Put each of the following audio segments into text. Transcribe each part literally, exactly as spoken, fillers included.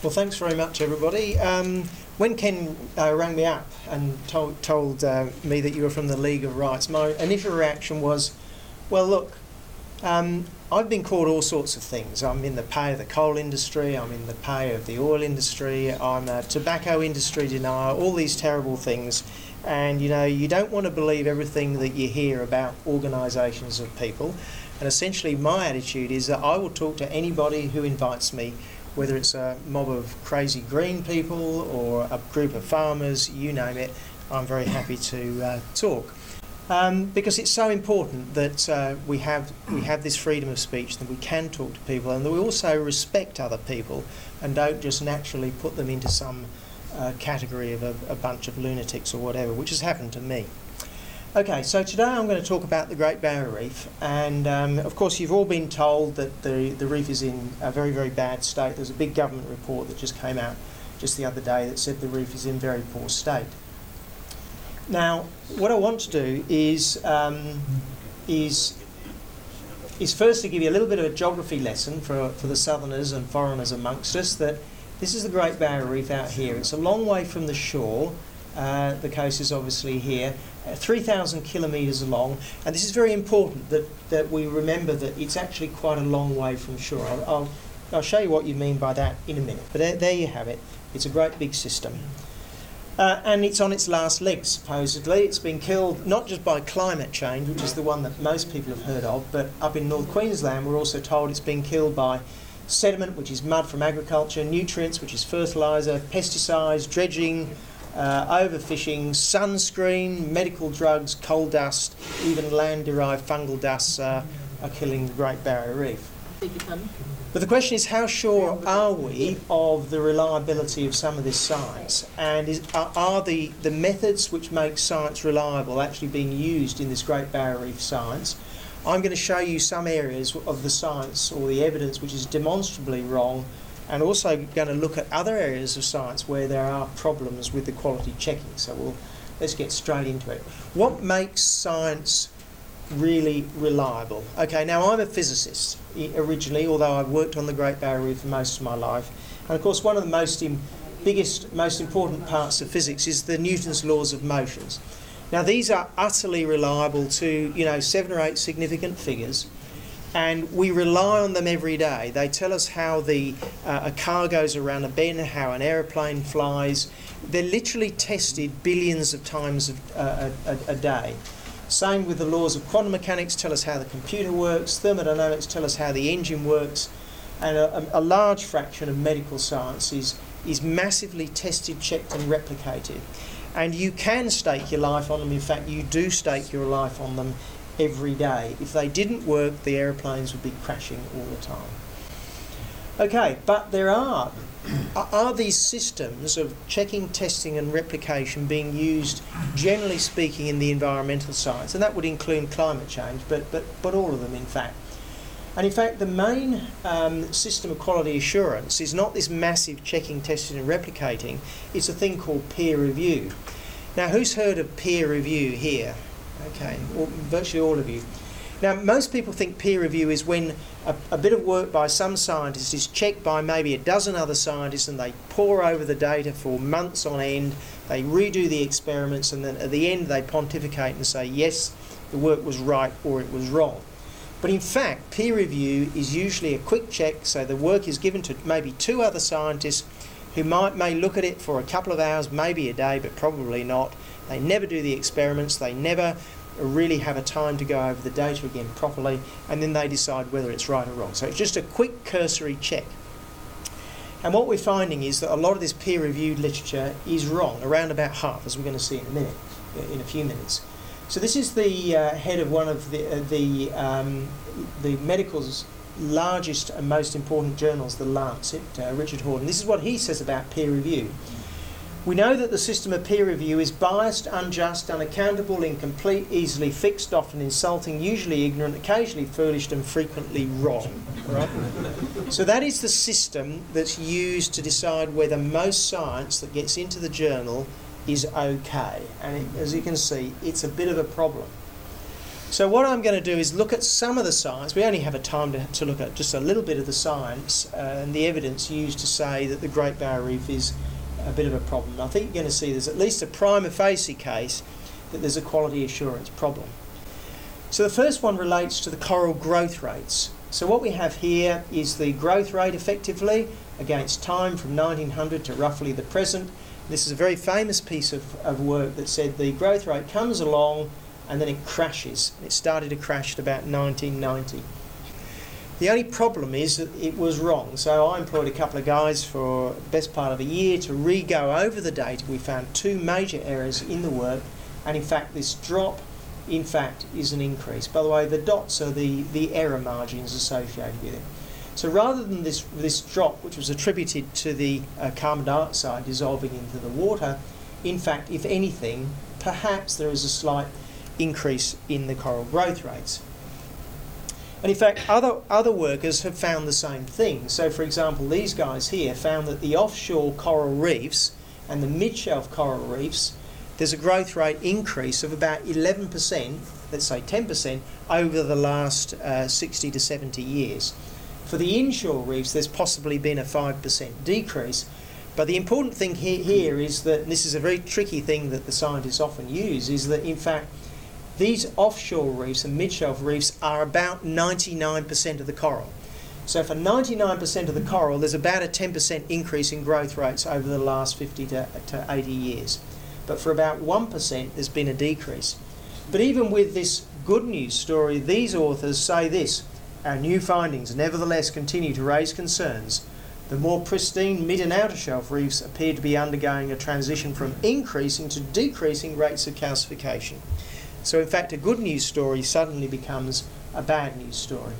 Well, thanks very much, everybody. Um, when Ken uh, rang me up and told, told uh, me that you were from the League of Rights, my initial reaction was, well, look, um, I've been called all sorts of things. I'm in the pay of the coal industry, I'm in the pay of the oil industry, I'm a tobacco industry denier, all these terrible things. And, you know, you don't want to believe everything that you hear about organisations of people. And essentially my attitude is that I will talk to anybody who invites me, whether it's a mob of crazy green people or a group of farmers, you name it, I'm very happy to uh, talk. Um, because it's so important that uh, we have we have this freedom of speech, that we can talk to people, and that we also respect other people and don't just naturally put them into some uh, category of a, a bunch of lunatics or whatever, which has happened to me. Okay, so today I'm going to talk about the Great Barrier Reef, and um, of course you've all been told that the, the reef is in a very, very bad state. There's a big government report that just came out just the other day that said the reef is in very poor state. Now, what I want to do is, um, is, is first to give you a little bit of a geography lesson for, for the southerners and foreigners amongst us, that this is the Great Barrier Reef out here. It's a long way from the shore. Uh, the coast is obviously here, uh, three thousand kilometres long, and this is very important that, that we remember that it's actually quite a long way from shore. I'll, I'll, I'll show you what you mean by that in a minute, but there, there you have it. It's a great big system. Uh, and it's on its last legs, supposedly. It's been killed not just by climate change, which is the one that most people have heard of, but up in North Queensland we're also told it's been killed by sediment, which is mud from agriculture, nutrients, which is fertiliser, pesticides, dredging, uh, overfishing, sunscreen, medical drugs, coal dust, even land-derived fungal dusts uh, are killing the Great Barrier Reef. But the question is, how sure are we of the reliability of some of this science? And is, are, are the, the methods which make science reliable actually being used in this Great Barrier Reef science? I'm going to show you some areas of the science or the evidence which is demonstrably wrong, and also going to look at other areas of science where there are problems with the quality checking. So we'll, let's get straight into it. What makes science really reliable? Okay, now I'm a physicist originally, although I've worked on the Great Barrier Reef for most of my life. And of course one of the most im biggest, most important parts of physics is the Newton's laws of motions. Now these are utterly reliable to, you know, seven or eight significant figures, and we rely on them every day. They tell us how the, uh, a car goes around a bend, how an aeroplane flies. They're literally tested billions of times a, a, a, a day. Same with the laws of quantum mechanics, tell us how the computer works. Thermodynamics tell us how the engine works. And a, a large fraction of medical science is, is massively tested, checked and replicated. And you can stake your life on them. In fact, you do stake your life on them every day. If they didn't work, the aeroplanes would be crashing all the time. Okay, but there are, are these systems of checking, testing and replication being used, generally speaking, in the environmental science? And that would include climate change, but, but, but all of them, in fact. And in fact, the main um, system of quality assurance is not this massive checking, testing and replicating. It's a thing called peer review. Now, who's heard of peer review here? Okay, well, virtually all of you. Now, most people think peer review is when a, a bit of work by some scientists is checked by maybe a dozen other scientists, and they pore over the data for months on end, they redo the experiments, and then at the end they pontificate and say, yes, the work was right or it was wrong. But in fact, peer review is usually a quick check, so the work is given to maybe two other scientists who might may look at it for a couple of hours, maybe a day, but probably not. They never do the experiments, they never really have a time to go over the data again properly, and then they decide whether it's right or wrong. So it's just a quick cursory check. And what we're finding is that a lot of this peer-reviewed literature is wrong, around about half, as we're going to see in a minute, in a few minutes. So this is the uh, head of one of the, uh, the, um, the medical's largest and most important journals, The Lancet, uh, Richard Horton. This is what he says about peer review. We know that the system of peer review is biased, unjust, unaccountable, incomplete, easily fixed, often insulting, usually ignorant, occasionally foolish and frequently wrong. Right? So that is the system that's used to decide whether most science that gets into the journal is okay. And it, as you can see, it's a bit of a problem. So what I'm going to do is look at some of the science. We only have a time to, to look at just a little bit of the science uh, and the evidence used to say that the Great Barrier Reef is a bit of a problem. I think you're going to see there's at least a prima facie case that there's a quality assurance problem. So the first one relates to the coral growth rates. So what we have here is the growth rate effectively against time from nineteen hundred to roughly the present. This is a very famous piece of, of work that said the growth rate comes along and then it crashes. It started to crash at about nineteen ninety. The only problem is that it was wrong. So I employed a couple of guys for the best part of a year to re-go over the data. We found two major errors in the work, and in fact this drop in fact is an increase. By the way, the dots are the, the error margins associated with it. So rather than this, this drop, which was attributed to the uh, carbon dioxide dissolving into the water, in fact, if anything, perhaps there is a slight increase in the coral growth rates. And in fact, other, other workers have found the same thing. So for example, these guys here found that the offshore coral reefs and the mid-shelf coral reefs, there's a growth rate increase of about eleven percent, let's say ten percent, over the last uh, sixty to seventy years. For the inshore reefs, there's possibly been a five percent decrease. But the important thing he here is that, and this is a very tricky thing that the scientists often use, is that in fact these offshore reefs and mid-shelf reefs are about ninety-nine percent of the coral. So for ninety-nine percent of the coral, there's about a ten percent increase in growth rates over the last fifty to eighty years. But for about one percent, there's been a decrease. But even with this good news story, these authors say this: our new findings nevertheless continue to raise concerns. The more pristine mid and outer shelf reefs appear to be undergoing a transition from increasing to decreasing rates of calcification. So in fact, a good news story suddenly becomes a bad news story.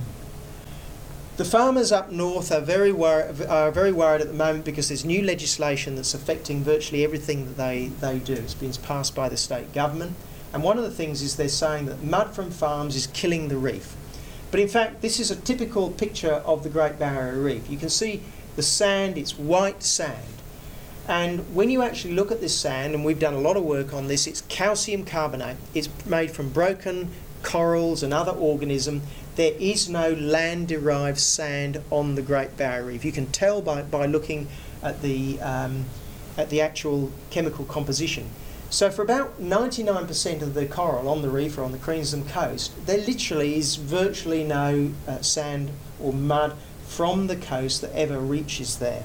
The farmers up north are very, wor are very worried at the moment because there's new legislation that's affecting virtually everything that they, they do. It's been passed by the state government. And one of the things is they're saying that mud from farms is killing the reef. But in fact, this is a typical picture of the Great Barrier Reef. You can see the sand, it's white sand. And when you actually look at this sand, and we've done a lot of work on this, it's calcium carbonate. It's made from broken corals and other organisms. There is no land-derived sand on the Great Barrier Reef. You can tell by, by looking at the, um, at the actual chemical composition. So for about ninety-nine percent of the coral on the reef or on the Queensland coast, there literally is virtually no uh, sand or mud from the coast that ever reaches there.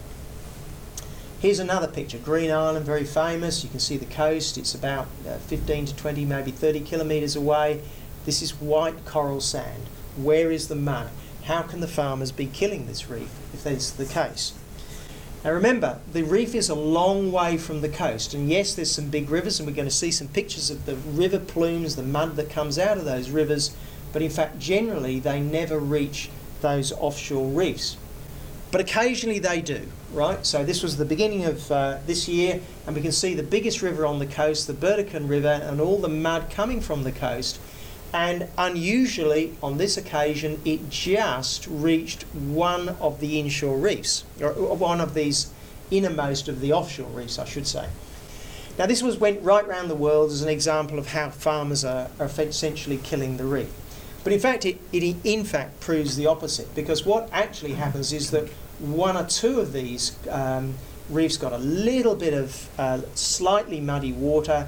Here's another picture, Green Island, very famous. You can see the coast. It's about uh, fifteen to twenty, maybe thirty kilometres away. This is white coral sand. Where is the mud? How can the farmers be killing this reef if that's the case? Now remember, the reef is a long way from the coast, and yes, there's some big rivers, and we're going to see some pictures of the river plumes, the mud that comes out of those rivers, but in fact generally they never reach those offshore reefs. But occasionally they do, right? So this was the beginning of uh, this year, and we can see the biggest river on the coast, the Burdekin River, and all the mud coming from the coast. And unusually, on this occasion, it just reached one of the inshore reefs, or one of these innermost of the offshore reefs, I should say. Now this was went right around the world as an example of how farmers are, are essentially killing the reef. But in fact, it, it in fact proves the opposite, because what actually happens is that one or two of these um, reefs got a little bit of uh, slightly muddy water.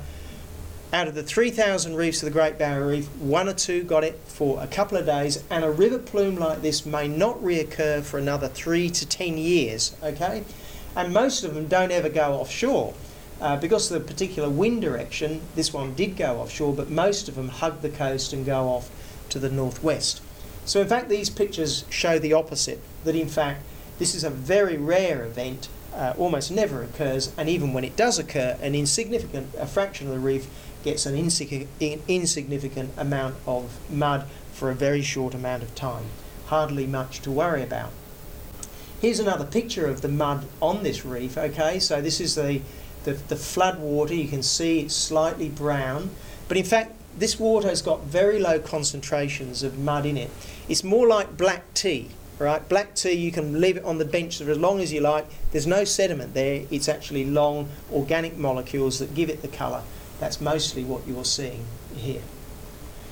Out of the three thousand reefs of the Great Barrier Reef, one or two got it for a couple of days, and a river plume like this may not reoccur for another three to ten years, okay? And most of them don't ever go offshore. Uh, because of the particular wind direction, this one did go offshore, but most of them hug the coast and go off to the northwest. So in fact, these pictures show the opposite, that in fact, this is a very rare event, uh, almost never occurs, and even when it does occur, an insignificant, a fraction of the reef gets an insig insignificant amount of mud for a very short amount of time. Hardly much to worry about. Here's another picture of the mud on this reef, okay, so this is the, the, the flood water. You can see it's slightly brown, but in fact this water has got very low concentrations of mud in it. It's more like black tea, right? Black tea, you can leave it on the bench for as long as you like. There's no sediment there. It's actually long organic molecules that give it the colour. That's mostly what you're seeing here.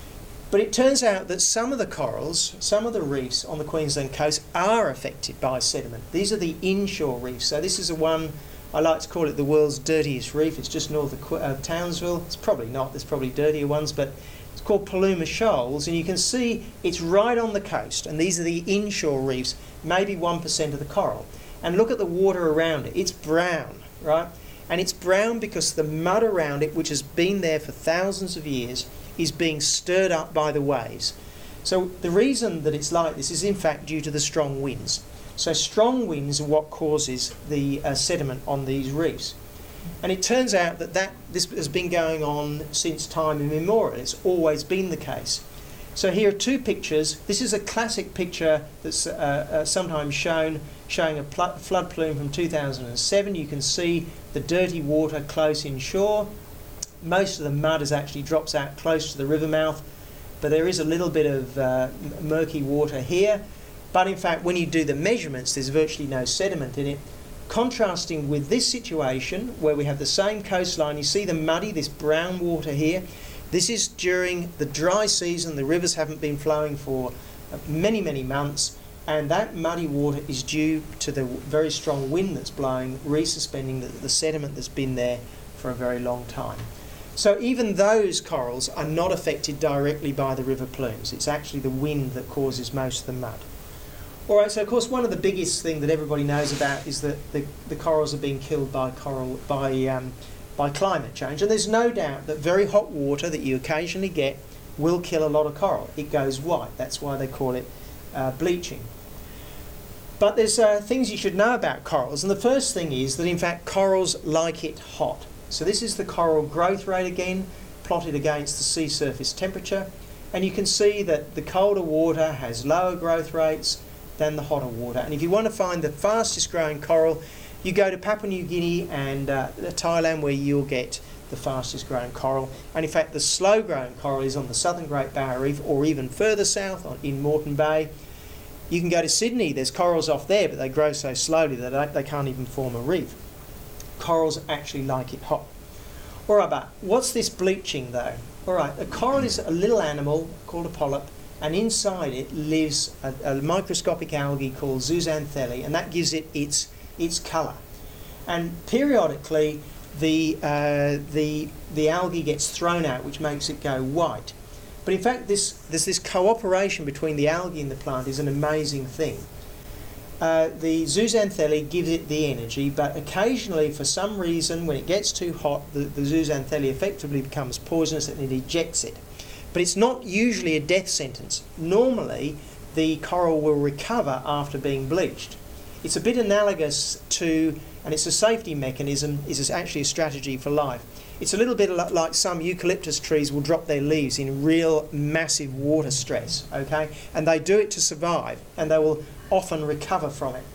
But it turns out that some of the corals, some of the reefs on the Queensland coast are affected by sediment. These are the inshore reefs. So this is the one, I like to call it the world's dirtiest reef. It's just north of uh, Townsville. It's probably not, there's probably dirtier ones, but it's called Paluma Shoals, and you can see it's right on the coast, and these are the inshore reefs, maybe one percent of the coral. And look at the water around it. It's brown, right? And it's brown because the mud around it, which has been there for thousands of years, is being stirred up by the waves. So the reason that it's like this is in fact due to the strong winds. So strong winds are what causes the uh, sediment on these reefs. And it turns out that, that this has been going on since time immemorial. It's always been the case. So here are two pictures. This is a classic picture that's uh, uh, sometimes shown, showing a pl flood plume from two thousand seven. You can see the dirty water close inshore. Most of the mud is actually drops out close to the river mouth, but there is a little bit of uh, murky water here. But in fact, when you do the measurements, there's virtually no sediment in it. Contrasting with this situation, where we have the same coastline, you see the muddy, this brown water here. This is during the dry season. The rivers haven't been flowing for many, many months, and that muddy water is due to the very strong wind that's blowing, resuspending the, the sediment that's been there for a very long time. So even those corals are not affected directly by the river plumes. It's actually the wind that causes most of the mud. All right, so of course one of the biggest thing that everybody knows about is that the, the corals are being killed by coral by um, by climate change, and there's no doubt that very hot water that you occasionally get will kill a lot of coral. It goes white. That's why they call it uh, bleaching. But there's uh, things you should know about corals, and the first thing is that in fact corals like it hot. So this is the coral growth rate again, plotted against the sea surface temperature, and you can see that the colder water has lower growth rates than the hotter water. And if you want to find the fastest growing coral, you go to Papua New Guinea and uh, Thailand, where you'll get the fastest growing coral. And in fact the slow growing coral is on the southern Great Barrier Reef, or even further south on, in Moreton Bay. You can go to Sydney, there's corals off there, but they grow so slowly that they, they can't even form a reef. Corals actually like it hot. All right, but what's this bleaching though? All right, a coral is a little animal called a polyp, and inside it lives a, a microscopic algae called zooxanthellae, and that gives it its its colour. And periodically, the uh, the the algae gets thrown out, which makes it go white. But in fact, this there's this cooperation between the algae and the plant is an amazing thing. Uh, the zooxanthellae gives it the energy, but occasionally, for some reason, when it gets too hot, the, the zooxanthellae effectively becomes poisonous and it ejects it. But it's not usually a death sentence. Normally, the coral will recover after being bleached. It's a bit analogous to, and it's a safety mechanism, is actually a strategy for life. It's a little bit like some eucalyptus trees will drop their leaves in real massive water stress, okay? And they do it to survive, and they will often recover from it.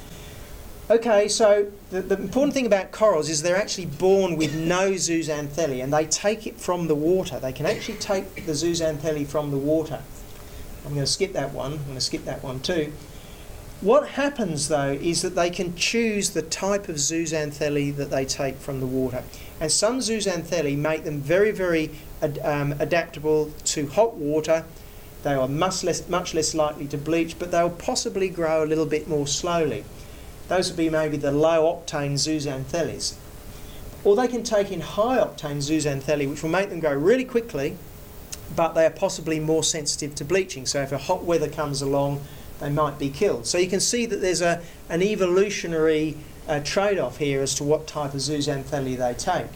Okay, so the, the important thing about corals is they're actually born with no zooxanthellae, and they take it from the water. They can actually take the zooxanthellae from the water. I'm going to skip that one. I'm going to skip that one too. What happens though is that they can choose the type of zooxanthellae that they take from the water. And some zooxanthellae make them very, very ad, um, adaptable to hot water. They are much less, much less likely to bleach, but they'll possibly grow a little bit more slowly. Those would be maybe the low-octane zooxanthellae. Or they can take in high-octane zooxanthellae, which will make them grow really quickly, but they are possibly more sensitive to bleaching. So if a hot weather comes along, they might be killed. So you can see that there's a, an evolutionary uh, trade-off here as to what type of zooxanthellae they take.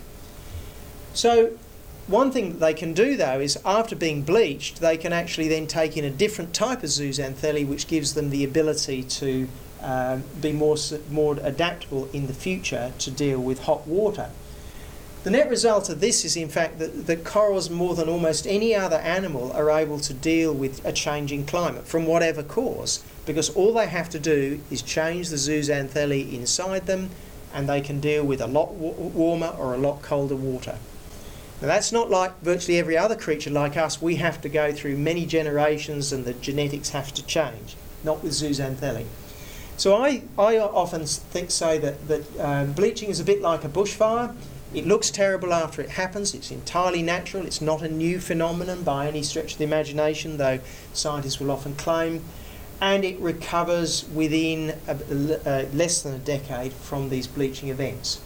So one thing that they can do though is after being bleached, they can actually then take in a different type of zooxanthellae, which gives them the ability to uh, be more, more adaptable in the future to deal with hot water. The net result of this is in fact that, that corals, more than almost any other animal, are able to deal with a changing climate from whatever cause, because all they have to do is change the zooxanthellae inside them, and they can deal with a lot wa warmer or a lot colder water. Now that's not like virtually every other creature like us. We have to go through many generations and the genetics have to change, not with zooxanthellae. So I, I often think, say that, that um, bleaching is a bit like a bushfire. It looks terrible after it happens. It's entirely natural. It's not a new phenomenon by any stretch of the imagination, though scientists will often claim. And it recovers within a, uh, less than a decade from these bleaching events.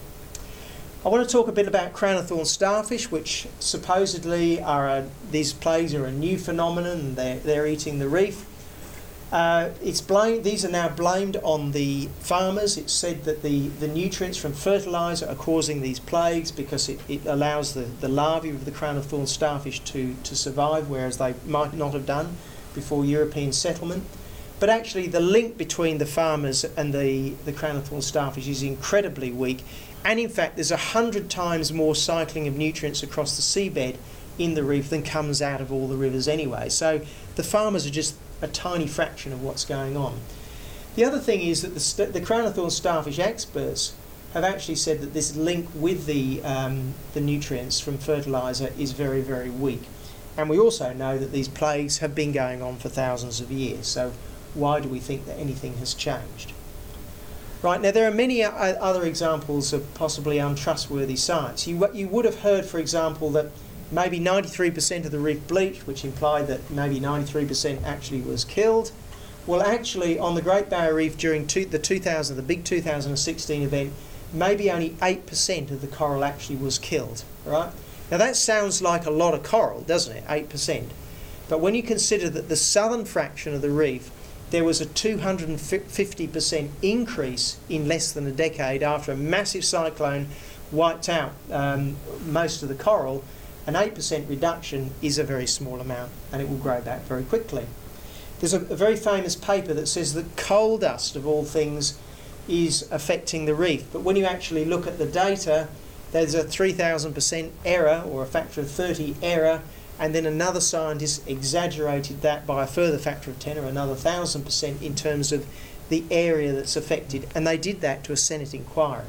I want to talk a bit about crown of thorns starfish, which supposedly are a, these plagues are a new phenomenon, and they're, they're eating the reef. Uh, it's blamed, these are now blamed on the farmers. It's said that the, the nutrients from fertiliser are causing these plagues because it, it allows the, the larvae of the crown of thorns starfish to, to survive, whereas they might not have done before European settlement. But actually the link between the farmers and the, the crown of thorns starfish is incredibly weak. And in fact there's a hundred times more cycling of nutrients across the seabed in the reef than comes out of all the rivers anyway. So the farmers are just a tiny fraction of what's going on. The other thing is that the, st the crown of thorns starfish experts have actually said that this link with the, um, the nutrients from fertiliser is very, very weak. And we also know that these plagues have been going on for thousands of years, so why do we think that anything has changed? Right, now there are many other examples of possibly untrustworthy science. You, you would have heard, for example, that maybe ninety-three percent of the reef bleached, which implied that maybe ninety-three percent actually was killed. Well, actually, on the Great Barrier Reef during two, the two thousand, the big two thousand sixteen event, maybe only eight percent of the coral actually was killed. Right? Now that sounds like a lot of coral, doesn't it? eight percent. But when you consider that the southern fraction of the reef, there was a two hundred fifty percent increase in less than a decade after a massive cyclone wiped out um, most of the coral. An eight percent reduction is a very small amount, and it will grow back very quickly. There's a, a very famous paper that says that coal dust, of all things, is affecting the reef. But when you actually look at the data, there's a three thousand percent error, or a factor of thirty error, and then another scientist exaggerated that by a further factor of ten, or another one thousand percent in terms of the area that's affected, and they did that to a Senate inquiry.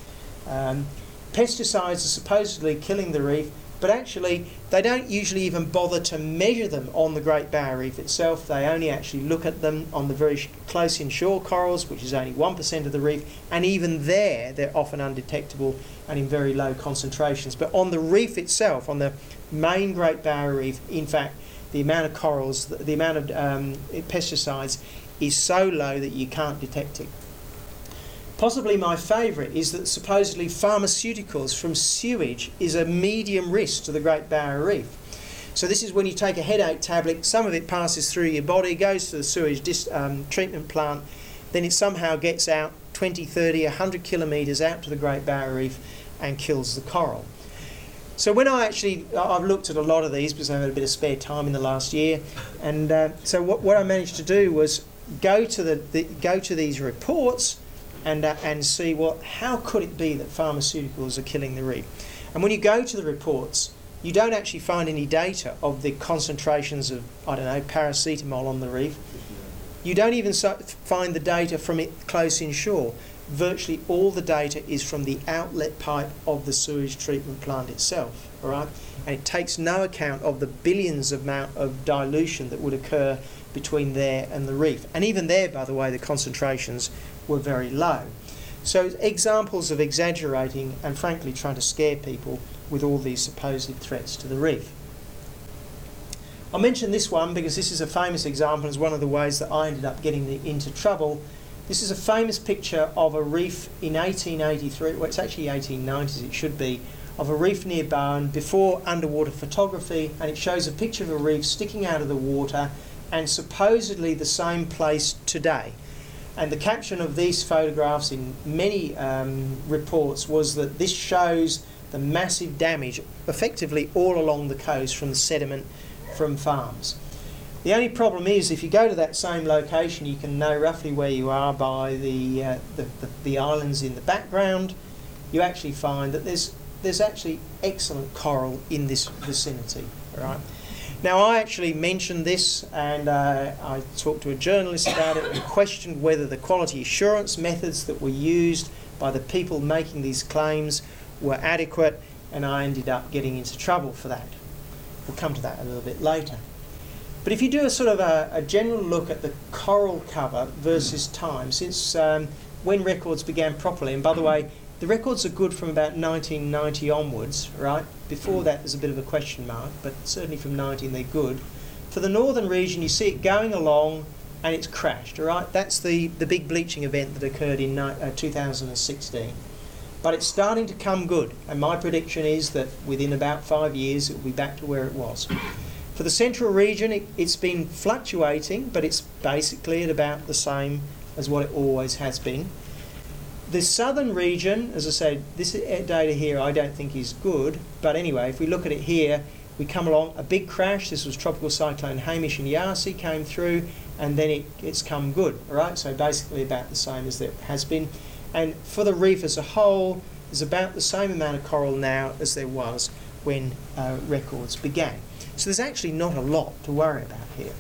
Um, pesticides are supposedly killing the reef, but actually they don't usually even bother to measure them on the Great Barrier Reef itself. They only actually look at them on the very close inshore corals, which is only one percent of the reef, and even there they're often undetectable and in very low concentrations. But on the reef itself, on the main Great Barrier Reef, in fact, the amount of corals, the, the amount of um, pesticides is so low that you can't detect it. Possibly my favourite is that supposedly pharmaceuticals from sewage is a medium risk to the Great Barrier Reef. So this is when you take a headache tablet, some of it passes through your body, goes to the sewage dis um, treatment plant, then it somehow gets out twenty, thirty, one hundred kilometres out to the Great Barrier Reef and kills the coral. So when I actually, I've looked at a lot of these because I had a bit of spare time in the last year, and uh, so what, what I managed to do was go to the, the go to these reports and uh, and see what how could it be that pharmaceuticals are killing the reef. And when you go to the reports, you don't actually find any data of the concentrations of, I don't know, paracetamol on the reef. You don't even so find the data from it close inshore. Virtually all the data is from the outlet pipe of the sewage treatment plant itself, all right? And it takes no account of the billions of amount of dilution that would occur between there and the reef. And even there, by the way, the concentrations were very low. So examples of exaggerating and frankly trying to scare people with all these supposed threats to the reef. I'll mention this one because this is a famous example. It's one of the ways that I ended up getting the, into trouble. This is a famous picture of a reef in eighteen eighty-three, well it's actually eighteen nineties it should be, of a reef near Bowen before underwater photography, and it shows a picture of a reef sticking out of the water and supposedly the same place today. And the caption of these photographs in many um, reports was that this shows the massive damage effectively all along the coast from the sediment from farms. The only problem is if you go to that same location you can know roughly where you are by the, uh, the, the, the islands in the background. You actually find that there's, there's actually excellent coral in this vicinity. Right? Now I actually mentioned this and uh, I talked to a journalist about it and questioned whether the quality assurance methods that were used by the people making these claims were adequate, and I ended up getting into trouble for that. We'll come to that a little bit later. But if you do a sort of a, a general look at the coral cover versus time, since um, when records began properly, and by the way, the records are good from about nineteen ninety onwards, right? Before that there's a bit of a question mark, but certainly from nineteen they're good. For the northern region, you see it going along and it's crashed, all right? That's the, the big bleaching event that occurred in uh, two thousand sixteen. But it's starting to come good, and my prediction is that within about five years it will be back to where it was. For the central region, it, it's been fluctuating, but it's basically at about the same as what it always has been. The southern region, as I said, this data here I don't think is good, but anyway, if we look at it here, we come along, a big crash, this was Tropical Cyclone Hamish and Yasi came through, and then it, it's come good, all right? So basically about the same as it has been. And for the reef as a whole, there's about the same amount of coral now as there was when uh, records began. So there's actually not a lot to worry about here.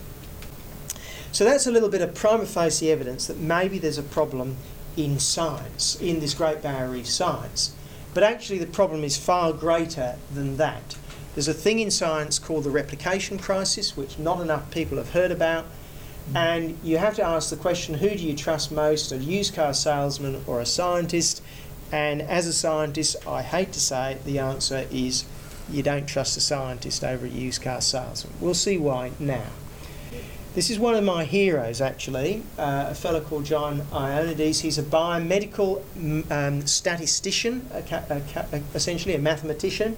So that's a little bit of prima facie evidence that maybe there's a problem in science, in this Great Barrier Reef science. But actually the problem is far greater than that. There's a thing in science called the replication crisis, which not enough people have heard about. And you have to ask the question, who do you trust most, a used car salesman or a scientist? And as a scientist, I hate to say it, the answer is you don't trust a scientist over a used car salesman. We'll see why now. This is one of my heroes, actually, uh, a fellow called John Ionides. He's a biomedical um, statistician, a a a essentially a mathematician.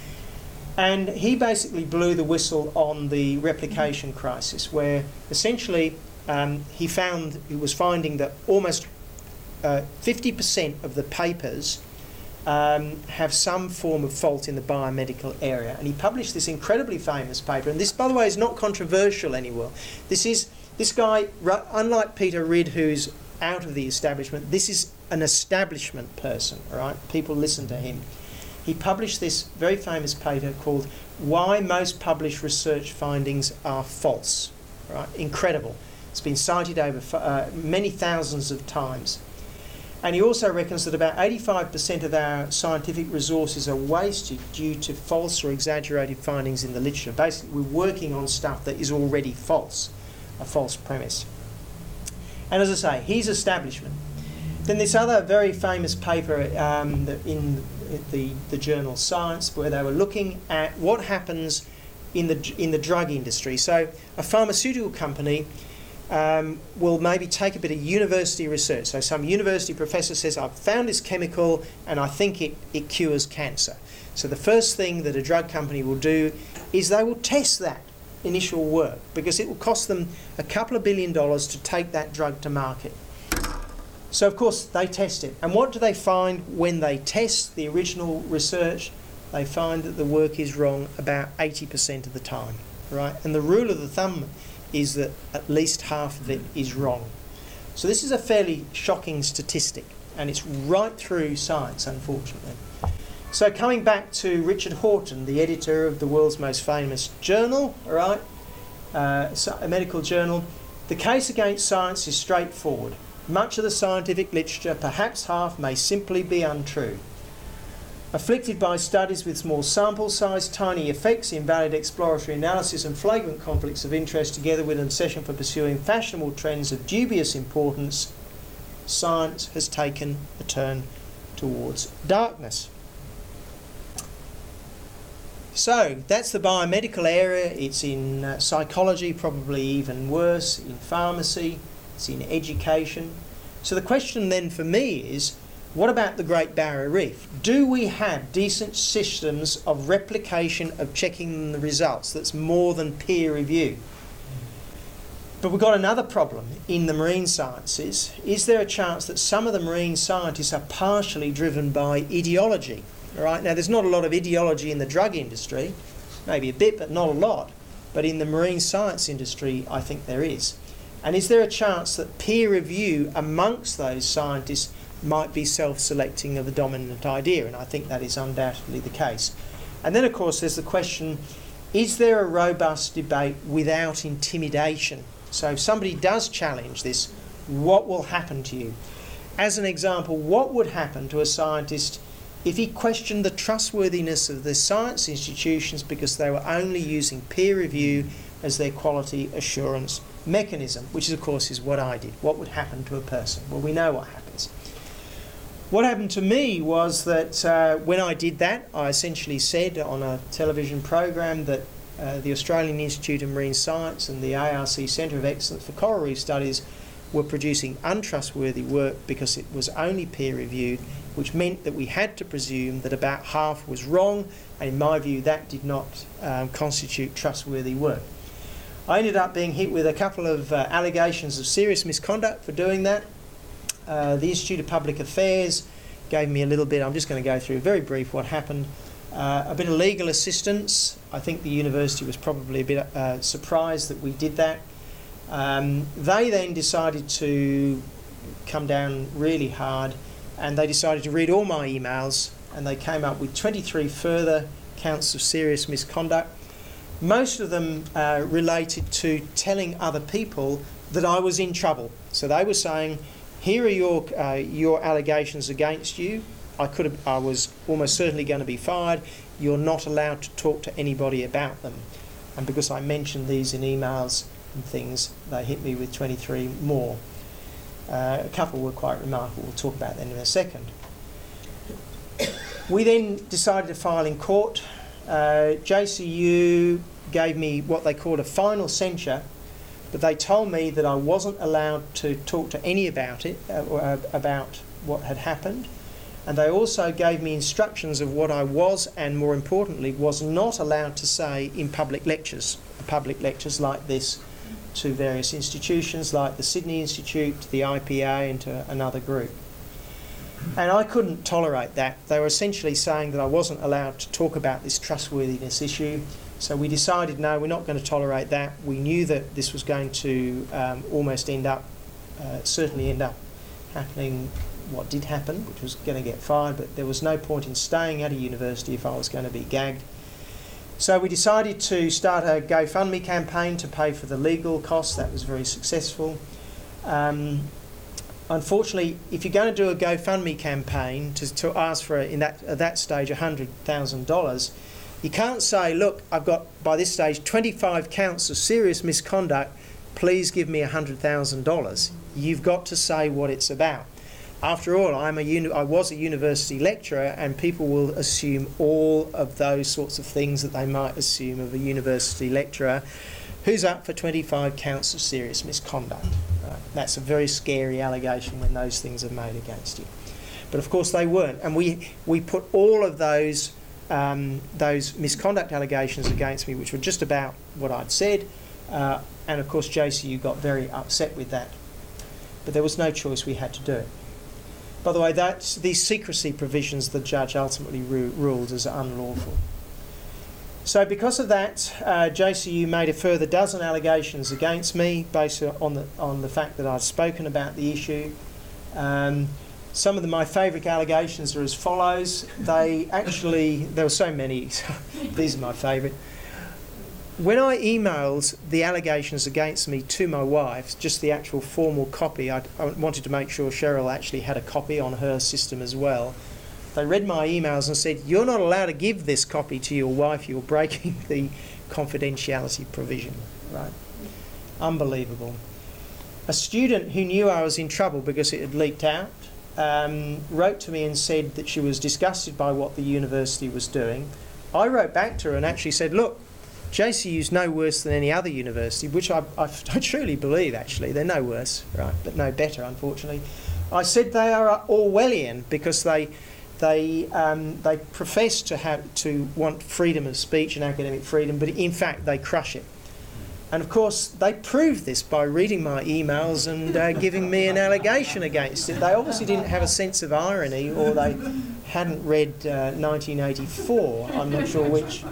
And he basically blew the whistle on the replication crisis, where essentially um, he found, he was finding that almost uh, fifty percent of the papers um, have some form of fault in the biomedical area. And he published this incredibly famous paper, and this, by the way, is not controversial anymore. This is, this guy, unlike Peter Ridd, who's out of the establishment, this is an establishment person, all right? People listen to him. He published this very famous paper called Why Most Published Research Findings Are False. Right? Incredible. It's been cited over uh, many thousands of times. And he also reckons that about eighty-five percent of our scientific resources are wasted due to false or exaggerated findings in the literature. Basically, we're working on stuff that is already false, a false premise. And as I say, he's establishment. Then this other very famous paper um, in the, the journal Science, where they were looking at what happens in the, in the drug industry. So a pharmaceutical company um, will maybe take a bit of university research. So some university professor says, I've found this chemical and I think it, it cures cancer. So the first thing that a drug company will do is they will test that initial work, because it will cost them a couple of billion dollars to take that drug to market. So of course they test it. And what do they find when they test the original research? They find that the work is wrong about eighty percent of the time, right? And the rule of the thumb is that at least half of it is wrong. So this is a fairly shocking statistic, and it's right through science, unfortunately. So coming back to Richard Horton, the editor of the world's most famous journal, all right, uh, a medical journal, the case against science is straightforward. Much of the scientific literature, perhaps half, may simply be untrue. Afflicted by studies with small sample size, tiny effects, invalid exploratory analysis and flagrant conflicts of interest, together with an obsession for pursuing fashionable trends of dubious importance, science has taken a turn towards darkness. So that's the biomedical area. It's in uh, psychology, probably even worse, in pharmacy, it's in education. So the question then for me is, what about the Great Barrier Reef? Do we have decent systems of replication of checking the results that's more than peer review? But we've got another problem in the marine sciences. Is there a chance that some of the marine scientists are partially driven by ideology? All right? Now, there's not a lot of ideology in the drug industry, maybe a bit, but not a lot. But in the marine science industry, I think there is. And is there a chance that peer review amongst those scientists might be self-selecting of the dominant idea? And I think that is undoubtedly the case. And then, of course, there's the question, is there a robust debate without intimidation? So if somebody does challenge this, what will happen to you? As an example, what would happen to a scientist if he questioned the trustworthiness of the science institutions because they were only using peer review as their quality assurance mechanism, which of course is what I did? What would happen to a person? Well, we know what happens. What happened to me was that uh, when I did that, I essentially said on a television program that uh, the Australian Institute of Marine Science and the A R C Centre of Excellence for Coral Reef Studies were producing untrustworthy work because it was only peer-reviewed, which meant that we had to presume that about half was wrong, and in my view that did not um, constitute trustworthy work. I ended up being hit with a couple of uh, allegations of serious misconduct for doing that. Uh, the Institute of Public Affairs gave me a little bit, I'm just going to go through very brief what happened. Uh, a bit of legal assistance. I think the university was probably a bit uh, surprised that we did that. Um, they then decided to come down really hard, and they decided to read all my emails, and they came up with twenty-three further counts of serious misconduct. Most of them uh, related to telling other people that I was in trouble. So they were saying, here are your, uh, your allegations against you. I, could have, I was almost certainly going to be fired. You're not allowed to talk to anybody about them. And because I mentioned these in emails and things, they hit me with twenty-three more. Uh, a couple were quite remarkable. We'll talk about that in a second. We then decided to file in court. Uh, J C U gave me what they called a final censure, but they told me that I wasn't allowed to talk to any about it, uh, or, uh, about what had happened. And they also gave me instructions of what I was, and more importantly, was not allowed to say in public lectures, public lectures like this, to various institutions like the Sydney Institute, the I P A, and to another group. And I couldn't tolerate that. They were essentially saying that I wasn't allowed to talk about this trustworthiness issue. So we decided, no, we're not going to tolerate that. We knew that this was going to um, almost end up, uh, certainly end up happening what did happen, which was going to get fired, but there was no point in staying at a university if I was going to be gagged. So we decided to start a GoFundMe campaign to pay for the legal costs. That was very successful. Um, unfortunately, if you're going to do a GoFundMe campaign to, to ask for, in that, at that stage, one hundred thousand dollars, you can't say, look, I've got, by this stage, twenty-five counts of serious misconduct, please give me one hundred thousand dollars. You've got to say what it's about. After all, I'm a uni I was a university lecturer, and people will assume all of those sorts of things that they might assume of a university lecturer who's up for twenty-five counts of serious misconduct. Right? That's a very scary allegation when those things are made against you. But of course they weren't, and we, we put all of those, um, those misconduct allegations against me, which were just about what I'd said, uh, and of course J C U got very upset with that. But there was no choice, we had to do it. By the way, that's, these secrecy provisions the judge ultimately ru ruled as unlawful. So because of that, uh, J C U made a further dozen allegations against me based on the, on the fact that I'd spoken about the issue. Um, some of the, my favourite allegations are as follows. They actually, there were so many, these are my favourite. When I emailed the allegations against me to my wife, just the actual formal copy, I, I wanted to make sure Cheryl actually had a copy on her system as well. They read my emails and said, you're not allowed to give this copy to your wife, you're breaking the confidentiality provision. Right? Unbelievable. A student who knew I was in trouble because it had leaked out um, wrote to me and said that she was disgusted by what the university was doing. I wrote back to her and actually said, look, J C U's no worse than any other university, which I, I, I truly believe, actually. They're no worse, right, but no better, unfortunately. I said they are Orwellian because they, they, um, they profess to, have, to want freedom of speech and academic freedom, but in fact they crush it. And of course, they proved this by reading my emails and uh, giving me an allegation against it. They obviously didn't have a sense of irony, or they hadn't read uh, nineteen eighty-four, I'm not sure which.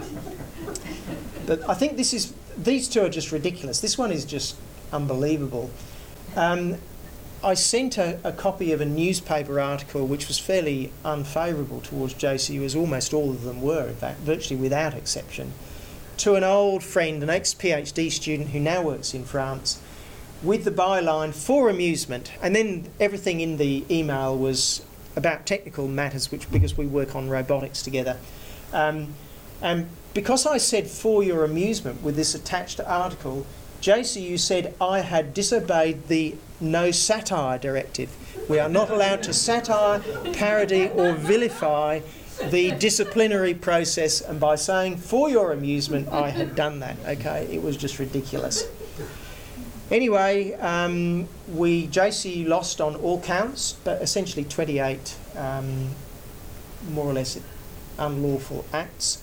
But I think this is, these two are just ridiculous. This one is just unbelievable. Um, I sent a, a copy of a newspaper article which was fairly unfavourable towards J C U, as almost all of them were, in fact, virtually without exception, to an old friend, an ex-PhD student who now works in France, with the byline, for amusement. And then everything in the email was about technical matters, which because we work on robotics together. Um, and because I said for your amusement with this attached article, J C U said I had disobeyed the no satire directive. We are not allowed to satire, parody or vilify the disciplinary process, and by saying for your amusement I had done that. Okay, it was just ridiculous. Anyway, um, we J C U lost on all counts, but essentially twenty-eight um, more or less unlawful acts.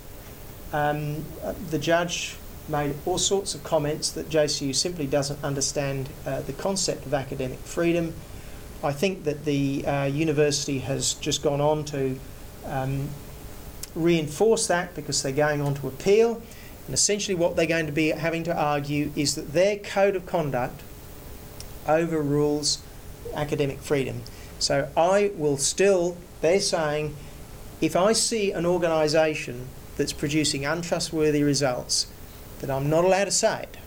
Um, the judge made all sorts of comments that J C U simply doesn't understand uh, the concept of academic freedom. I think that the uh, university has just gone on to um, reinforce that because they're going on to appeal, and essentially what they're going to be having to argue is that their code of conduct overrules academic freedom. So I will still, they're saying, if I see an organisation that's producing untrustworthy results, that I'm not allowed to say it.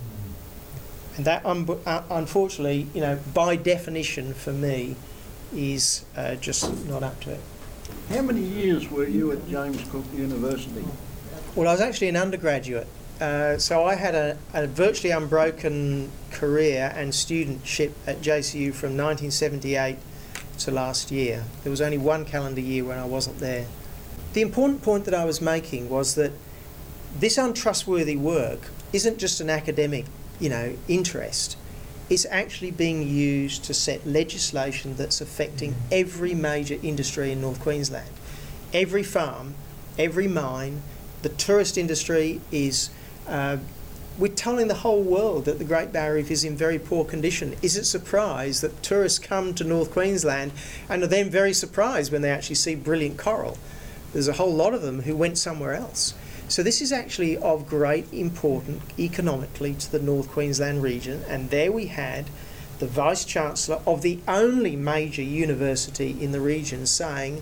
And that, um, uh, unfortunately, you know, by definition for me, is uh, just not up to it. How many years were you at James Cook University? Well, I was actually an undergraduate. Uh, so I had a, a virtually unbroken career and studentship at J C U from nineteen seventy-eight to last year. There was only one calendar year when I wasn't there. The important point that I was making was that this untrustworthy work isn't just an academic, you know, interest. It's actually being used to set legislation that's affecting every major industry in North Queensland. Every farm, every mine, the tourist industry is... Uh, we're telling the whole world that the Great Barrier Reef is in very poor condition. Is it surprised that tourists come to North Queensland and are then very surprised when they actually see brilliant coral? There's a whole lot of them who went somewhere else. So this is actually of great importance economically to the North Queensland region, and there we had the Vice-Chancellor of the only major university in the region saying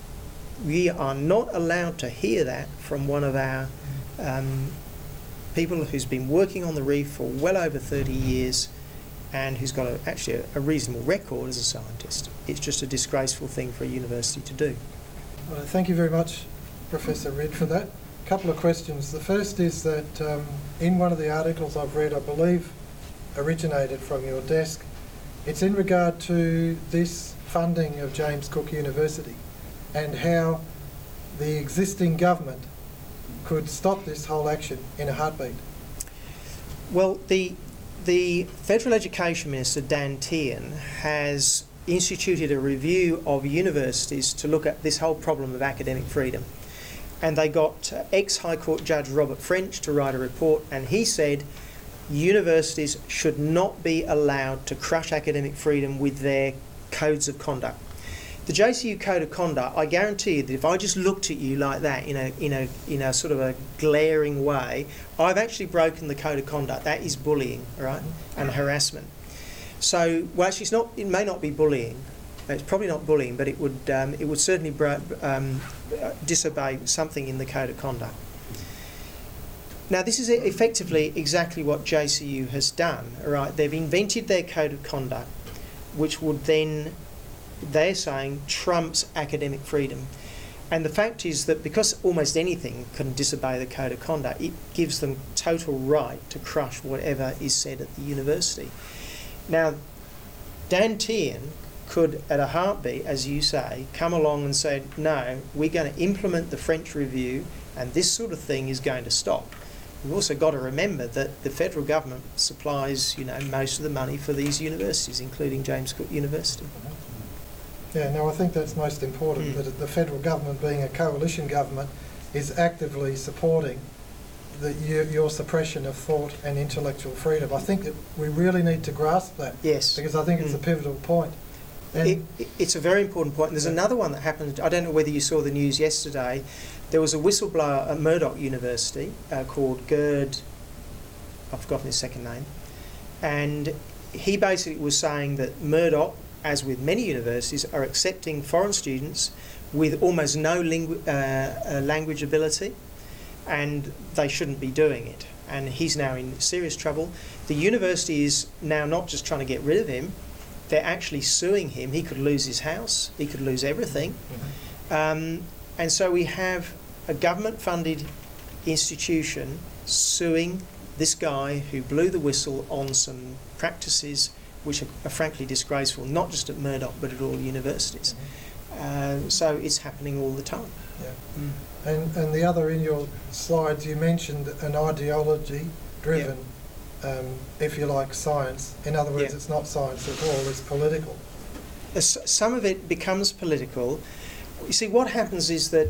we are not allowed to hear that from one of our um, people who's been working on the reef for well over thirty years and who's got a, actually a, a reasonable record as a scientist. It's just a disgraceful thing for a university to do. Well, thank you very much, Professor Ridd, for that. A couple of questions. The first is that um, in one of the articles I've read, I believe originated from your desk, it's in regard to this funding of James Cook University and how the existing government could stop this whole action in a heartbeat. Well, the, the Federal Education Minister, Dan Tehan, has instituted a review of universities to look at this whole problem of academic freedom. And they got uh, ex-High Court Judge Robert French to write a report, and he said universities should not be allowed to crush academic freedom with their codes of conduct. The J C U Code of Conduct, I guarantee you that if I just looked at you like that in a, in a, in a sort of a glaring way, I've actually broken the Code of Conduct. That is bullying, all right, and harassment. So, well, actually, it's not, it may not be bullying. It's probably not bullying, but it would, um, it would certainly bro um, disobey something in the Code of Conduct. Now, this is effectively exactly what J C U has done, all right? They've invented their Code of Conduct, which would then, they're saying, trumps academic freedom. And the fact is that because almost anything can disobey the Code of Conduct, it gives them total right to crush whatever is said at the university. Now, Dan Tehan could, at a heartbeat, as you say, come along and say, no, we're going to implement the French review and this sort of thing is going to stop. We've also got to remember that the federal government supplies, you know, most of the money for these universities, including James Cook University. Yeah, no, I think that's most important, mm. that the federal government, being a coalition government, is actively supporting the, your, your suppression of thought and intellectual freedom. I think that we really need to grasp that. Yes. Because I think mm. it's a pivotal point. It, it, it's a very important point. And there's yeah. another one that happened. I don't know whether you saw the news yesterday. There was a whistleblower at Murdoch University uh, called Gerd, I've forgotten his second name, and he basically was saying that Murdoch, as with many universities, are accepting foreign students with almost no lingu uh, uh, language ability, and they shouldn't be doing it. And he's now in serious trouble. The university is now not just trying to get rid of him, they're actually suing him. He could lose his house, he could lose everything. Mm-hmm. um, and so we have a government-funded institution suing this guy who blew the whistle on some practices which are, are frankly disgraceful, not just at Murdoch but at all universities. Uh, so it's happening all the time. Yeah. Mm. And, and the other, in your slides, you mentioned an ideology-driven, yeah. um, if you like, science. In other words, yeah. it's not science at all, it's political. Some of it becomes political. You see, what happens is that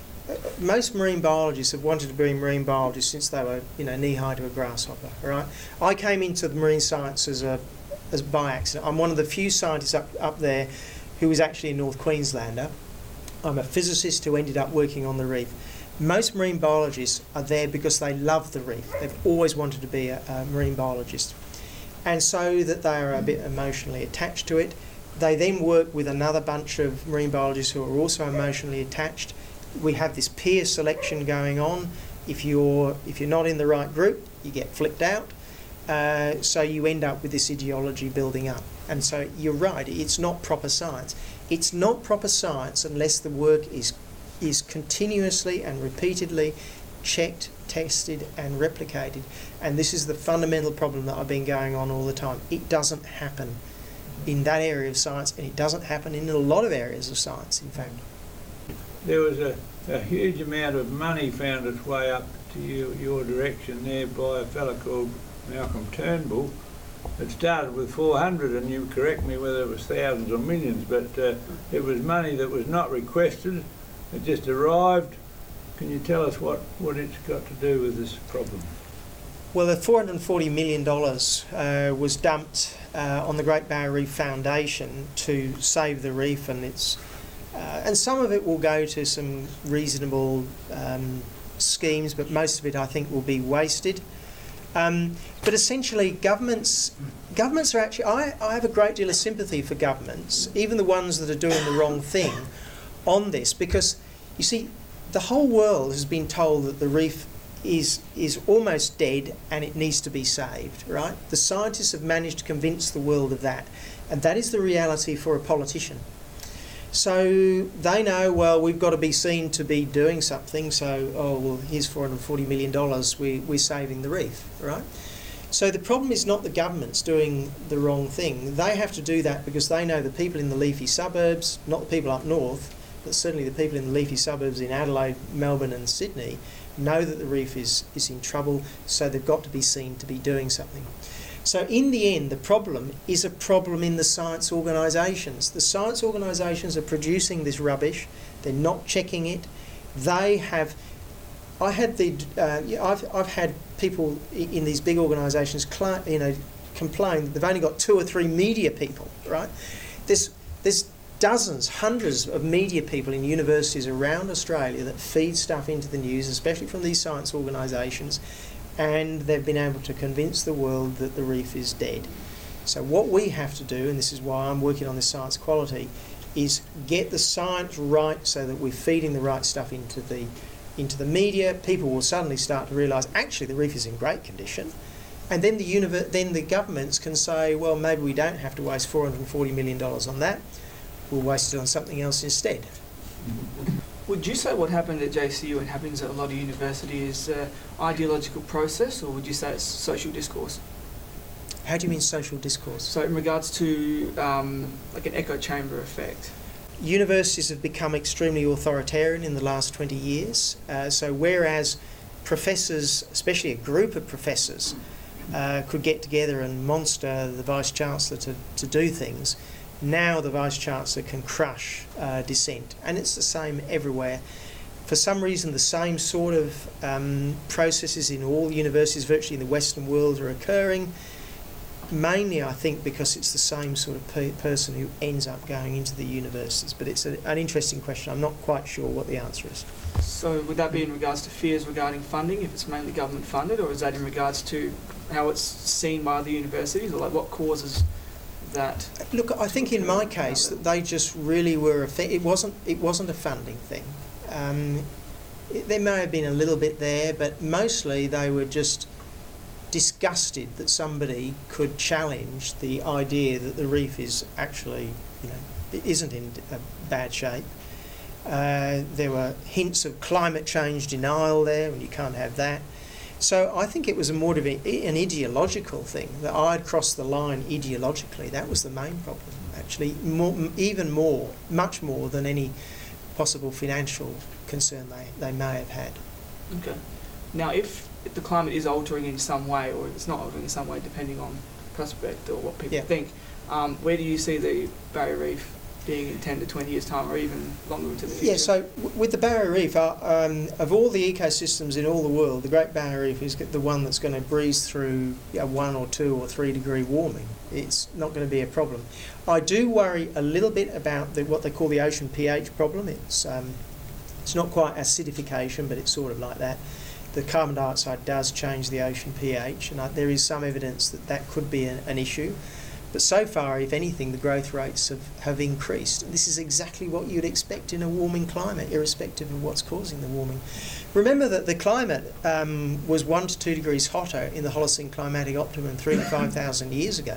most marine biologists have wanted to be marine biologists since they were, you know, knee-high to a grasshopper, right? I came into the marine science as a as by accident. I'm one of the few scientists up, up there who was actually a North Queenslander. I'm a physicist who ended up working on the reef. Most marine biologists are there because they love the reef. They've always wanted to be a, a marine biologist. And so that they are a bit emotionally attached to it. They then work with another bunch of marine biologists who are also emotionally attached. We have this peer selection going on. If you're, if you're not in the right group, you get flipped out. Uh, so you end up with this ideology building up. And so you're right, it's not proper science. It's not proper science unless the work is, is continuously and repeatedly checked, tested and replicated. And this is the fundamental problem that I've been going on all the time. It doesn't happen in that area of science, and it doesn't happen in a lot of areas of science, in fact. There was a, a huge amount of money found its way up to you, your direction there by a fellow called Malcolm Turnbull. It started with four hundred, and you correct me whether it was thousands or millions, but uh, it was money that was not requested. It just arrived. Can you tell us what, what it's got to do with this problem? Well, the four hundred forty million dollars uh, was dumped uh, on the Great Barrier Reef Foundation to save the reef, and it's uh, and some of it will go to some reasonable um, schemes, but most of it, I think, will be wasted. Um, but essentially, governments governments are actually. I, I have a great deal of sympathy for governments, even the ones that are doing the wrong thing, on this, because you see, the whole world has been told that the reef is is almost dead and it needs to be saved, right? The scientists have managed to convince the world of that, and that is the reality for a politician. So they know, well, we've got to be seen to be doing something, so, oh, well, here's four hundred forty million dollars, we, we're saving the reef, right? So the problem is not the government's doing the wrong thing. They have to do that because they know the people in the leafy suburbs, not the people up north, but certainly the people in the leafy suburbs in Adelaide, Melbourne and Sydney, know that the reef is, is in trouble, so they've got to be seen to be doing something. So in the end, the problem is a problem in the science organisations. The science organisations are producing this rubbish. They're not checking it. They have... I had the... Uh, I've, I've had people in these big organisations you know, complain that they've only got two or three media people, right? There's, there's dozens, hundreds of media people in universities around Australia that feed stuff into the news, especially from these science organisations, and they've been able to convince the world that the reef is dead. So what we have to do, and this is why I'm working on this science quality, is get the science right so that we're feeding the right stuff into the into the media. People will suddenly start to realise actually the reef is in great condition, and then the univer- then the governments can say, well, maybe we don't have to waste four hundred forty million dollars on that. We'll waste it on something else instead. Would you say what happened at J C U and happens at a lot of universities is uh, ideological process, or would you say it's social discourse? How do you mean social discourse? So in regards to um, like an echo chamber effect. Universities have become extremely authoritarian in the last twenty years. Uh, so whereas professors, especially a group of professors, uh, could get together and monster the Vice-Chancellor to, to do things, now the Vice-Chancellor can crush uh, dissent. And it's the same everywhere. For some reason, the same sort of um, processes in all universities virtually in the Western world are occurring. Mainly, I think, because it's the same sort of pe- person who ends up going into the universities. But it's a, an interesting question. I'm not quite sure what the answer is. So would that be in regards to fears regarding funding, if it's mainly government funded, or is that in regards to how it's seen by the universities, or like what causes that? Look, I think in my case that they just really were. A fa- it wasn't. It wasn't a funding thing. Um, it, there may have been a little bit there, but mostly they were just disgusted that somebody could challenge the idea that the reef is actually, you know, it isn't in a bad shape. Uh, there were hints of climate change denial there, and you can't have that. So I think it was a more of a, an ideological thing, that I'd crossed the line ideologically. That was the main problem, actually, more, even more, much more than any possible financial concern they, they may have had. Okay. Now, if the climate is altering in some way, or it's not altering in some way, depending on prospect or what people Yeah. think, um, where do you see the Barrier Reef being in ten to twenty years' time, or even longer into the future? Yeah, so w- with the Barrier Reef, uh, um, of all the ecosystems in all the world, the Great Barrier Reef is the one that's going to breeze through a one or two or three degree warming. It's not going to be a problem. I do worry a little bit about the, what they call the ocean pH problem. It's um, it's not quite acidification, but it's sort of like that. The carbon dioxide does change the ocean pH, and I, there is some evidence that that could be an, an issue. But so far, if anything, the growth rates have, have increased. This is exactly what you'd expect in a warming climate, irrespective of what's causing the warming. Remember that the climate um, was one to two degrees hotter in the Holocene climatic optimum three to five thousand years ago,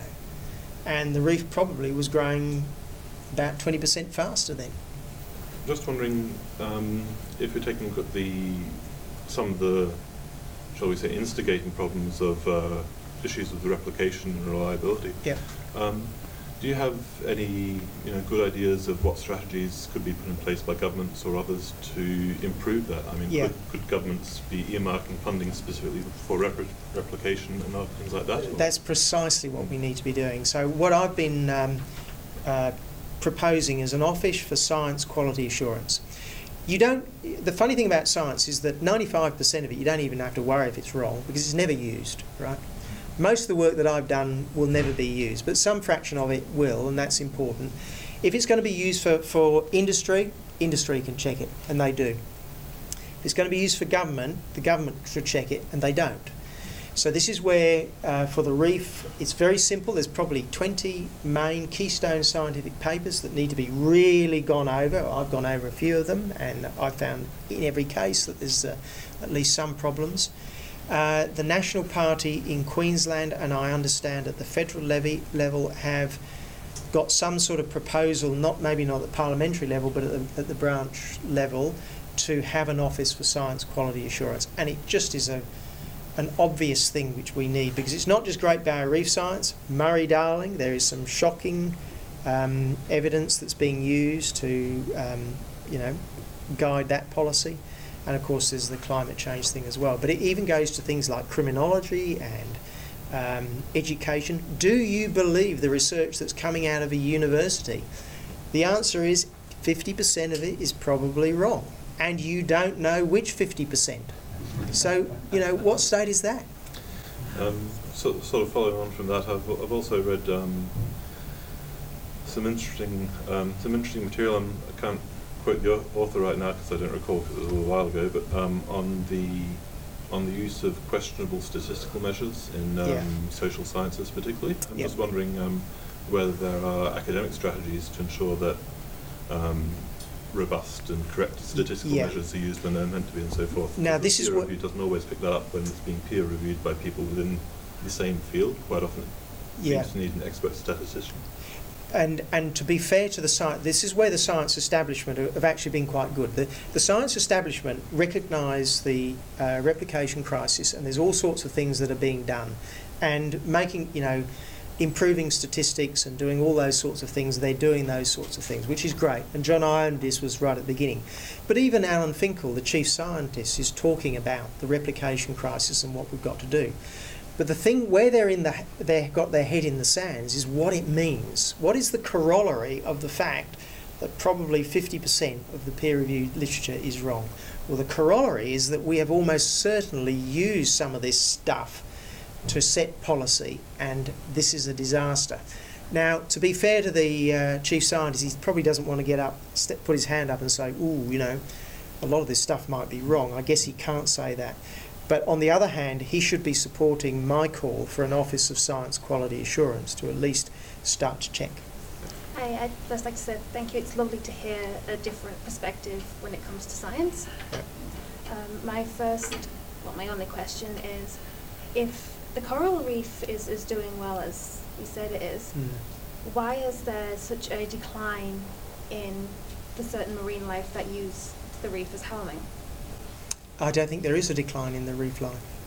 and the reef probably was growing about twenty percent faster then. Just wondering um, if you're taking a look at the some of the, shall we say, instigating problems of uh, issues with the replication and reliability. Yeah. Um, do you have any, you know, good ideas of what strategies could be put in place by governments or others to improve that? I mean, Yeah. could, could governments be earmarking funding specifically for repl replication and other things like that? or- That's precisely what we need to be doing. So what I've been um, uh, proposing is an office for science quality assurance. You don't. The funny thing about science is that ninety-five percent of it you don't even have to worry if it's wrong, because it's never used, right? Most of the work that I've done will never be used, but some fraction of it will, and that's important. If it's going to be used for, for industry, industry can check it, and they do. If it's going to be used for government, the government should check it, and they don't. So this is where, uh, for the reef, it's very simple. There's probably twenty main keystone scientific papers that need to be really gone over. I've gone over a few of them, and I've found in every case that there's uh, at least some problems. Uh, the National Party in Queensland, and I understand at the federal levy, level, have got some sort of proposal, not maybe not at the parliamentary level, but at the, at the branch level, to have an office for science quality assurance. And it just is a an obvious thing which we need, because it's not just Great Barrier Reef science. Murray-Darling, there is some shocking um, evidence that's being used to, um, you know, guide that policy. And of course there's the climate change thing as well. But it even goes to things like criminology and um, education. Do you believe the research that's coming out of a university? The answer is fifty percent of it is probably wrong. And you don't know which fifty percent. So, you know, what state is that? Um, so, sort of following on from that, I've, I've also read um, some interesting um, some interesting material. I'm, I can't quote the author right now because I don't recall, because it was a little while ago, but um, on the on the use of questionable statistical measures in um, Yeah. social sciences particularly. I'm Yeah. just wondering um, whether there are academic strategies to ensure that um, robust and correct statistical Yeah. measures are used when they're meant to be and so forth. Now, Because this is peer what- review doesn't always pick that up when it's being peer reviewed by people within the same field. Quite often it Yeah. seems to need an expert statistician. And and to be fair to the science, this is where the science establishment have actually been quite good. The, the science establishment recognise the uh, replication crisis, and there's all sorts of things that are being done, and making, you know, improving statistics and doing all those sorts of things. They're doing those sorts of things, which is great. And John Ioannidis was right at the beginning. But even Alan Finkel, the chief scientist, is talking about the replication crisis and what we've got to do. But the thing where they're in the they've got their head in the sands is what it means. What is the corollary of the fact that probably fifty percent of the peer-reviewed literature is wrong? Well, the corollary is that we have almost certainly used some of this stuff to set policy, and this is a disaster. Now, to be fair to the uh, chief scientist, he probably doesn't want to get up, step, put his hand up and say, ooh, you know, a lot of this stuff might be wrong. I guess he can't say that. But on the other hand, he should be supporting my call for an Office of Science Quality Assurance to at least start to check. Hi, I'd first like to say thank you. It's lovely to hear a different perspective when it comes to science. Yep. Um, my first, well, my only question is, if the coral reef is, is doing well as you said it is, Mm. why is there such a decline in the certain marine life that use the reef as homing? I don't think there is a decline in the reef life.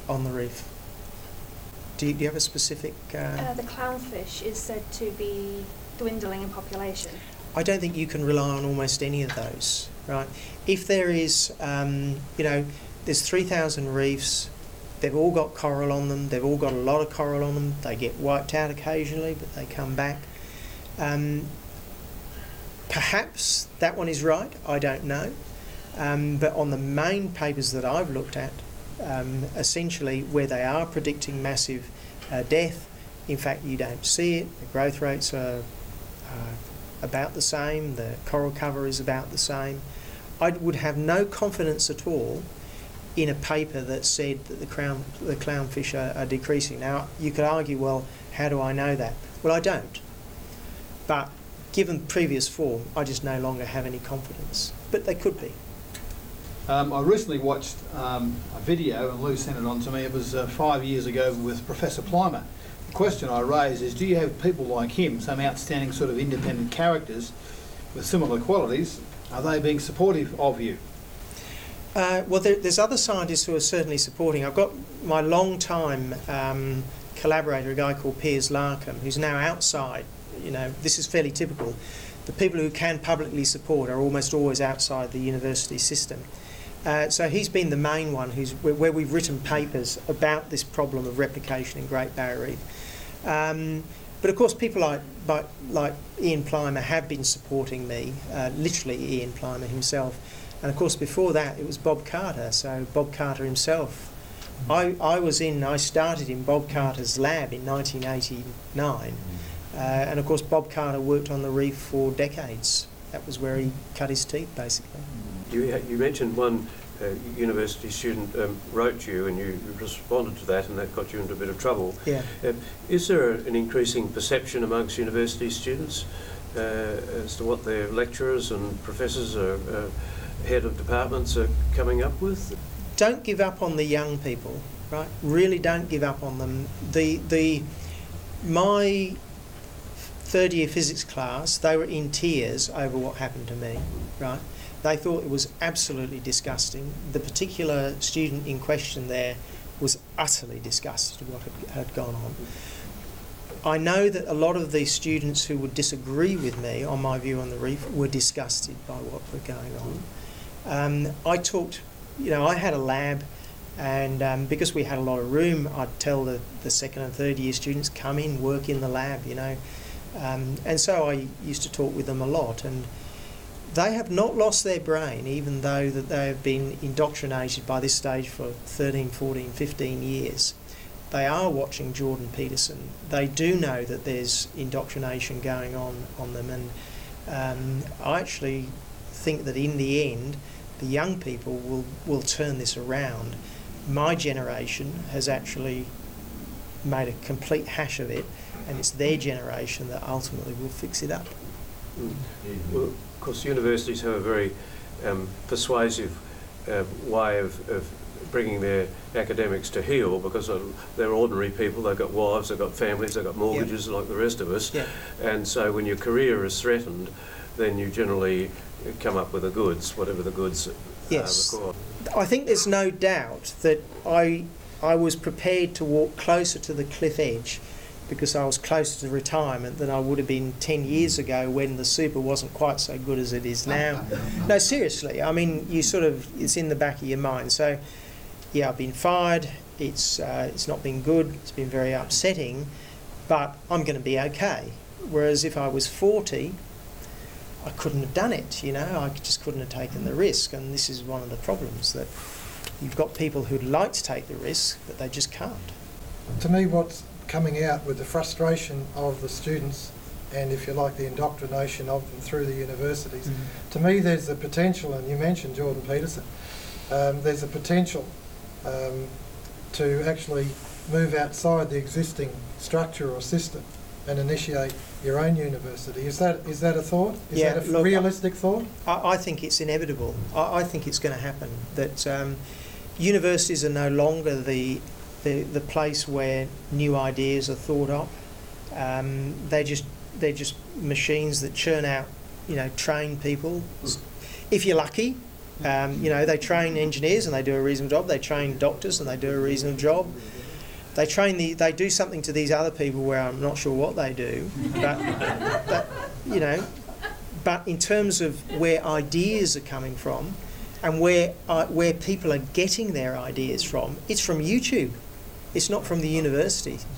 on the reef? Do you, do you have a specific... Uh, Uh, the clownfish is said to be dwindling in population. I don't think you can rely on almost any of those, right? If there is, um, you know, there's three thousand reefs, they've all got coral on them, they've all got a lot of coral on them, they get wiped out occasionally, but they come back. Um, perhaps that one is right, I don't know. Um, but on the main papers that I've looked at, um, essentially where they are predicting massive uh, death, in fact you don't see it, the growth rates are uh, about the same, the coral cover is about the same. I would have no confidence at all in a paper that said that the, crown, the clownfish are, are decreasing. Now, you could argue, well, how do I know that? Well, I don't. But given previous form, I just no longer have any confidence. But they could be. Um, I recently watched um, a video, and Lou sent it on to me. It was uh, five years ago with Professor Plimer. The question I raise is, do you have people like him, some outstanding sort of independent characters with similar qualities, are they being supportive of you? Uh, well, there, there's other scientists who are certainly supporting. I've got my long-time um, collaborator, a guy called Piers Larkham, who's now outside. You know, this is fairly typical. The people who can publicly support are almost always outside the university system. Uh, so he's been the main one who's where, where we've written papers about this problem of replication in Great Barrier Reef. Um, but of course, people like, like, like Ian Plimer have been supporting me, uh, literally Ian Plimer himself. And of course, before that, it was Bob Carter. So Bob Carter himself. I, I was in, I started in Bob Carter's lab in nineteen eighty-nine. Uh, and of course, Bob Carter worked on the reef for decades. That was where he cut his teeth, basically. You, you mentioned one uh, university student um, wrote you, and you, you responded to that, and that got you into a bit of trouble. Yeah. Uh, is there an increasing perception amongst university students uh, as to what their lecturers and professors or uh, head of departments are coming up with? Don't give up on the young people, right? Really don't give up on them. The the my third year physics class, they were in tears over what happened to me, right? They thought it was absolutely disgusting. The particular student in question there was utterly disgusted with what had, had gone on. I know that a lot of these students who would disagree with me on my view on the reef were disgusted by what was going on. Um, I talked, you know, I had a lab, and um, because we had a lot of room, I'd tell the, the second and third year students, come in, work in the lab, you know. Um, and so I used to talk with them a lot, and they have not lost their brain, even though that they have been indoctrinated by this stage for thirteen, fourteen, fifteen years. They are watching Jordan Peterson. They do know that there's indoctrination going on on them, and um, I actually think that in the end, the young people will, will turn this around. My generation has actually made a complete hash of it, and it's their generation that ultimately will fix it up. Mm. Well, of course, universities have a very um, persuasive uh, way of, of bringing their academics to heel, because uh, they're ordinary people, they've got wives, they've got families, they've got mortgages, yep, like the rest of us. Yep. And so when your career is threatened, then you generally come up with the goods, whatever the goods are. Yes. I think there's no doubt that I, I was prepared to walk closer to the cliff edge because I was closer to retirement than I would have been ten years ago when the super wasn't quite so good as it is now. No, seriously, I mean, you sort of, it's in the back of your mind. So, yeah, I've been fired, it's, uh, it's not been good, it's been very upsetting, but I'm going to be okay. Whereas if I was forty, I couldn't have done it, you know, I just couldn't have taken the risk, and this is one of the problems, that you've got people who'd like to take the risk, but they just can't. To me, what's coming out with the frustration of the students, and if you like the indoctrination of them through the universities, mm-hmm, to me there's the potential, and you mentioned Jordan Peterson, um, there's a potential um, to actually move outside the existing structure or system and initiate your own university. Is that is that a thought? Is yeah, that a look, realistic thought? I, I think it's inevitable. I, I think it's going to happen, that um, universities are no longer the The, the place where new ideas are thought of. Um, they're just they're just machines that churn out, you know, trained people. If you're lucky, Um, you know, they train engineers and they do a reasonable job. They train doctors and they do a reasonable job. They train the. They do something to these other people where I'm not sure what they do, but, but you know, but in terms of where ideas are coming from, and where uh, where people are getting their ideas from, it's from YouTube. It's not from the university.